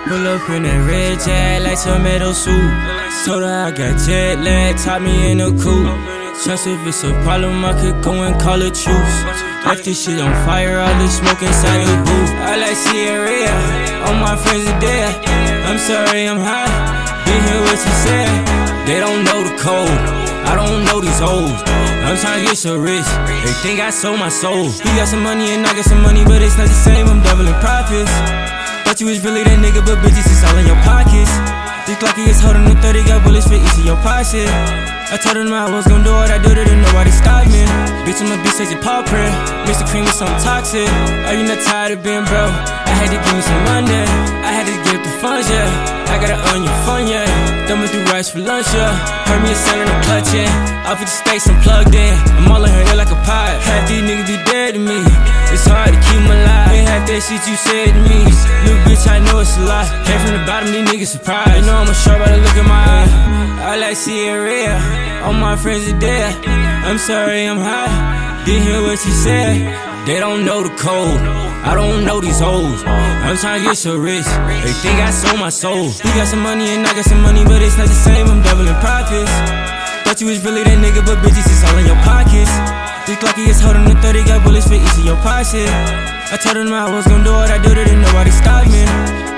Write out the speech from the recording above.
Pull up in that red jag like tomato soup. Told her I got jet lag, top me in a coupe. Trust if it's a problem, I could go and call it truce. Left this shit on fire, all the smoke inside the booth. I like Sierra, all my friends are dead. I'm sorry, I'm high, didn't hear what you said. They don't know the code, I don't know these hoes. I'm tryna get so rich, they think I sold my soul. He got some money and I got some money, but it's not the same, I'm doubling profits. Thought you was really that nigga, but bitches, it's all in your pockets. This Glocky is holding the 30, got bullets for each of your pocket. I told them I was gon' do what I do it and nobody stopped me. Bitch, I'm a bitch, take your paw print. Mr. Cream with something toxic. Are you not tired of being broke? I had to give me some money, I had to get the funds, yeah. I gotta earn your fun, yeah. Thumbing through rice for lunch, yeah. Heard me a sound in the clutch, yeah. Off with the stakes, I'm plugged in. I'm all in her ear like a pot. Half these niggas be dead to me. It's hard to keep them alive. Ain't half that shit you said to me. Little bitch, I know it's a lie. Came from the bottom, these niggas surprised. You know I'm a sharp by the look in my eye. I like Sierra, all my friends are dead. I'm sorry, I'm high, didn't hear what you said. They don't know the code, I don't know these hoes. I'm tryna get so rich, they think I sold my soul. You got some money and I got some money, but it's not the same, I'm doubling profits. Thought you was really that nigga, but bitches, it's all in your pockets. This Glocky is holding the 30, got bullets for each of your pockets. I told them I was gon' do what I do it and nobody stopped me.